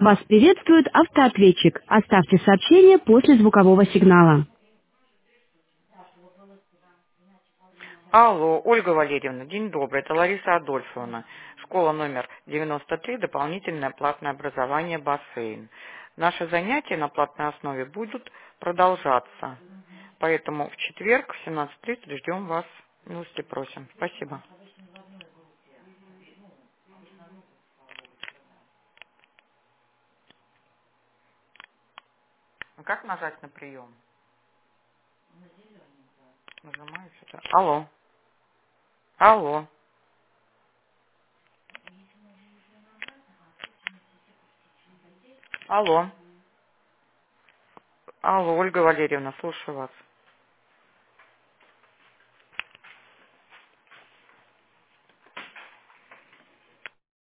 Вас приветствует автоответчик. Оставьте сообщение после звукового сигнала. Алло, Ольга Валерьевна, день добрый, это Лариса Адольфовна. Школа номер 93, дополнительное платное образование «Бассейн». Наши занятия на платной основе будут продолжаться, поэтому в четверг в 17:30 ждем вас. Милости просим. Спасибо. А как нажать на прием? Нажимаю сюда. Алло, алло, алло, алло, Ольга Валерьевна, слушаю вас.